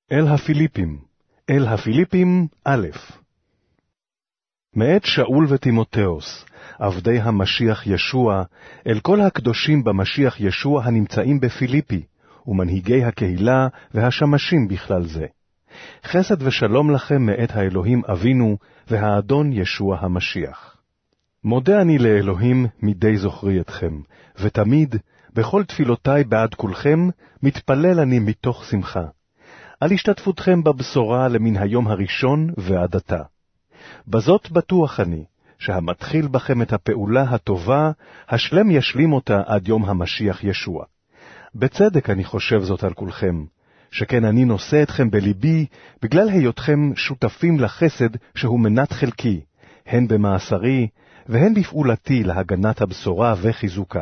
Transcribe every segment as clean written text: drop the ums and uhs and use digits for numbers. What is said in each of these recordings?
אל הפיליפים א'. מאת שאול ותימותאוס, עבדי המשיח ישוע, אל כל הקדושים במשיח ישוע הנמצאים בפיליפי, ומנהיגי הקהילה והשמשים בכלל זה. חסד ושלום לכם מאת האלוהים אבינו והאדון ישוע המשיח. מודה אני לאלוהים מדי זוכרי אתכם, ותמיד, בכל תפילותיי בעד כולכם, מתפלל אני מתוך שמחה, על השתתפותכם בבשורה למן היום הראשון ועד עתה. בזאת בטוח אני, שהמתחיל בכם את הפעולה הטובה, השלם ישלים אותה עד יום המשיח ישוע. בצדק אני חושב זאת על כולכם, שכן אני נושא אתכם בליבי, בגלל היותכם שותפים לחסד שהוא מנת חלקי, הן במאסרי, והן בפעולתי להגנת הבשורה וחיזוקה.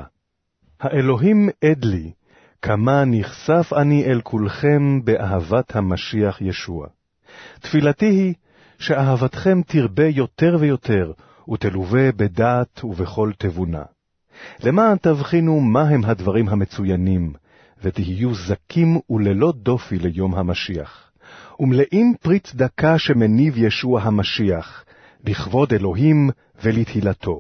האלוהים עד לי, כמה נחשף אני אל כולכם באהבת המשיח ישוע. תפילתי היא, שאהבתכם תרבה יותר ויותר, ותלווה בדעת ובכל תבונה. למען תבחינו מהם הדברים המצוינים, ותהיו זקים וללא דופי ליום המשיח, ומלאים פרי צדקה שמניב ישוע המשיח, לכבוד אלוהים ולתהילתו.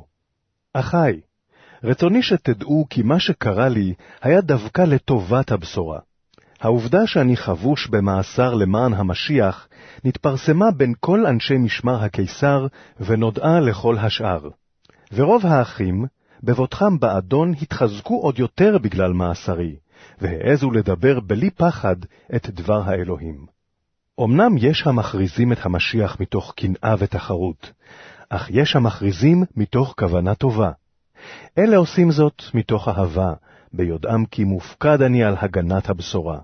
אחי, רצוני שתדעו כי מה שקרה לי היה דווקא לטובת הבשורה. העובדה שאני חבוש במאסר למען המשיח נתפרסמה בין כל אנשי משמר הקיסר ונודעה לכל השאר. ורוב האחים, בבוטחם באדון, התחזקו עוד יותר בגלל מאסרי, והעזו לדבר בלי פחד את דבר האלוהים. אמנם יש המכריזים את המשיח מתוך קנאה ותחרות, אך יש המכריזים מתוך כוונה טובה. אלה עושים זאת מתוך אהבה, ביודעם כי מופקד אני על הגנת הבשורה.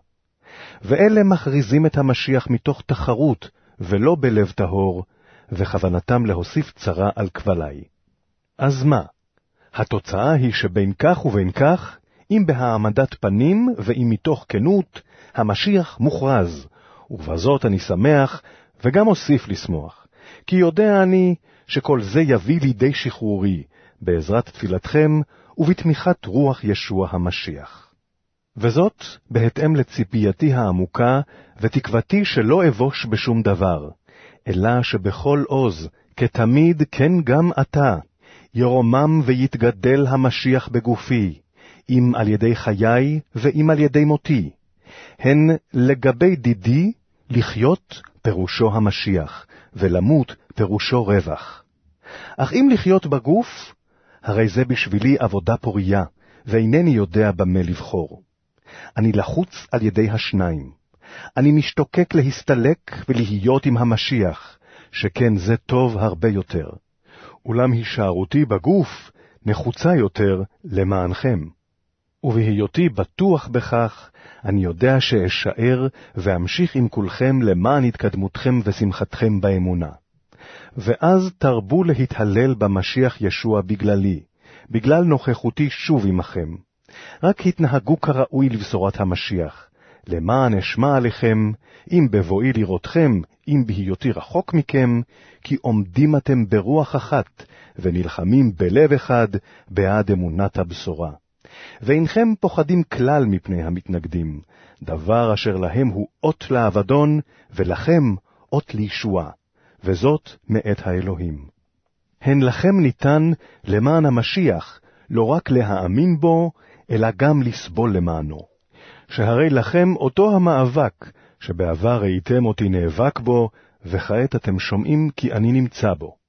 ואלה מכריזים את המשיח מתוך תחרות, ולא בלב טהור, וכוונתם להוסיף צרה על כבלי. אז מה? התוצאה היא שבין כך ובין כך, אם בהעמדת פנים ואם מתוך כנות, המשיח מוכרז, ובזאת אני שמח, וגם אוסיף לשמוח. כי יודע אני שכל זה יביא לידי שחרורי, בעזרת תפילתכם ובתמיכת רוח ישוע המשיח. וזאת בהתאם לציפייתי העמוקה ותקוותי שלא אבוש בשום דבר, אלא שבכל עוז, כתמיד כן גם אתה, ירומם ויתגדל המשיח בגופי, אם על ידי חיי ואם על ידי מותי. הן לגבי דידי, לחיות פירושו המשיח, ולמות פירושו רווח. אך אם לחיות בגוף, הרי זה בשבילי עבודה פוריה, ואינני יודע במה לבחור. אני לחוץ על ידי השניים. אני משתוקק להסתלק ולהיות עם המשיח, שכן זה טוב הרבה יותר. אולם הישארותי בגוף נחוצה יותר למענכם. ובהיותי בטוח בכך, אני יודע שאשאר ואמשיך עם כולכם למען התקדמותכם ושמחתכם באמונה. ואז תרבו להתהלל במשיח ישוע בגללי, בגלל נוכחותי שוב עמכם. רק התנהגו כראוי לבשורת המשיח, למען אשמע עליכם, אם בבואי לראותכם, אם בהיותי רחוק מכם, כי עומדים אתם ברוח אחת, ונלחמים בלב אחד בעד אמונת הבשורה. ואינכם פוחדים כלל מפני המתנגדים, דבר אשר להם הוא אות לאבדון, ולכם אות לישועה, וזאת מאת האלוהים. הן לכם ניתן למען המשיח, לא רק להאמין בו, אלא גם לסבול למענו. שהרי לכם אותו המאבק, שבעבר ראיתם אותי נאבק בו, וכעת אתם שומעים כי אני נמצא בו.